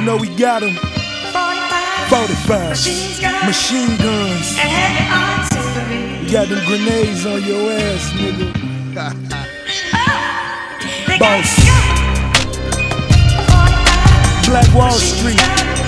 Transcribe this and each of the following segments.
know we got them. 45 machine guns. You got them grenades on your ass, nigga. Boss. Black Wall Street.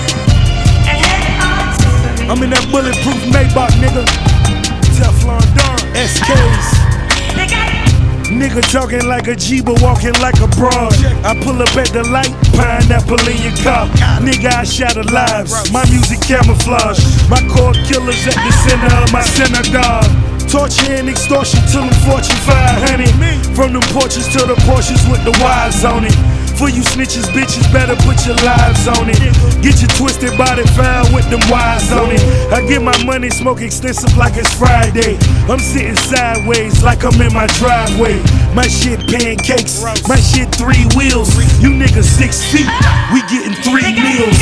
I'm in that bulletproof Maybach, nigga. Teflon Don, SKs. Nigga talking like a G, but walking like a broad. I pull up at the light, pineapple in your car. Nigga, I shatter lives. My music camouflage. My core killers at the center of my synagogue. Torture and extortion till them Fortune 500. From them porches to the Porsches with the wives on it. For you snitches, bitches, better put your lives on it. Get your twisted body found with them wires on it. I get my money, smoke extensive like it's Friday. I'm sitting sideways like I'm in my driveway. My shit pancakes, my shit 3 wheels. You niggas 6 feet, we getting 3 meals.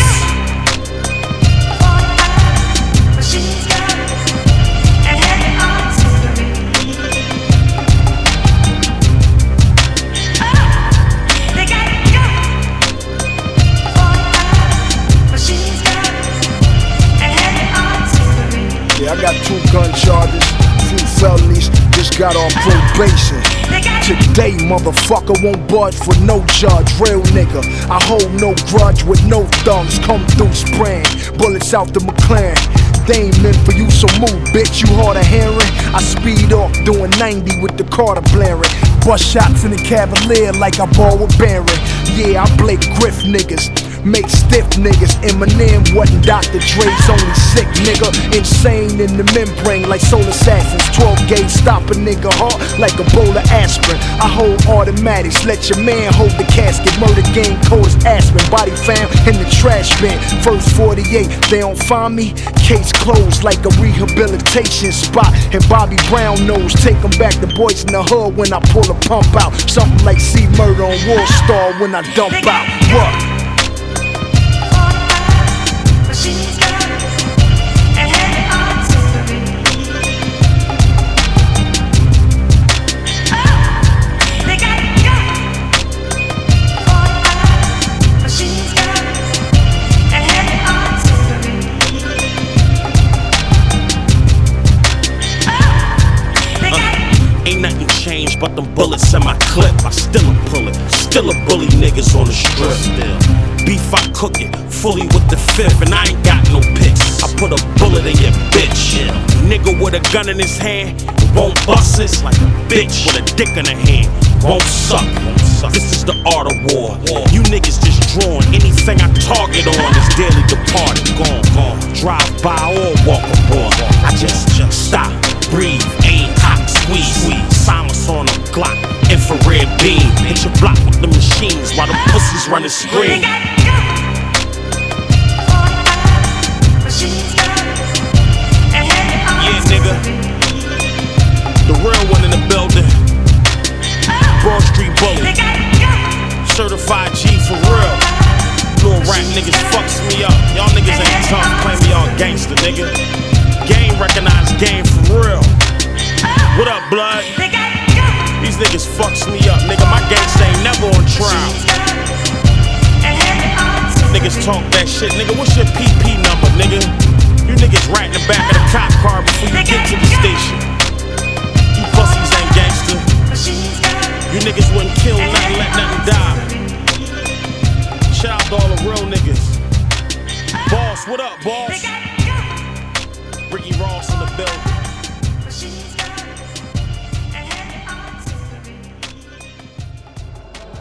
I got 2 gun charges, few felonies, just got on probation. Today, motherfucker won't budge for no charge, real nigga. I hold no grudge with no thugs, come through spraying bullets out the McLaren. They ain't meant for you, so move, bitch, you hard of hearing. I speed off, doing 90 with the Carter blaring. Bust shots in the Cavalier like I ball with Barry. Yeah, I Blake Griff niggas, make stiff niggas. Eminem wasn't Dr. Dre's only sick nigga. Insane in the membrane like soul assassins. 12 gauge stop a nigga heart like a bowl of aspirin. I hold automatics, let your man hold the casket. Murder game cold as Aspen, body found in the trash bin. First 48, they don't find me, case closed like a rehabilitation spot. And Bobby Brown knows, take them back to boys in the hood when I pull a pump out. Something like C Murder on Wall Star when I dump out. What? Ain't nothing changed but them bullets in my clip. I still a pull it, still a bully niggas on the strip. Beef I cook it, fully with the 5th, and I ain't got no pics. I put a bullet in your bitch. Nigga with a gun in his hand, won't bust it like a bitch with a dick in her hand. Won't suck. This is the art of war. You niggas just drawn. Anything I target on is daily departed. Gone. Drive by or walk aboard. I just stop, breathe, aim, cock, squeeze. Simus on a Glock, infrared beam. Hit your block with the machines while the pussies running scream. Yeah, nigga. The real one in the building. Broad Street Bully. Certified G for real. Little rap niggas fucks me up. Y'all niggas ain't tough, claim me all gangster, nigga. Game recognized game for real. What up, blood? These niggas fucks me up, nigga. My gangsta ain't never on trial. Niggas talk that shit, nigga. What's your PP number, nigga? You niggas rat in the back of the cop car before you get to the station. You pussies ain't gangster. You niggas wouldn't kill nothing, let nothing die. Shout out to all the real niggas. Boss, what up, boss? Ricky Ross in the building.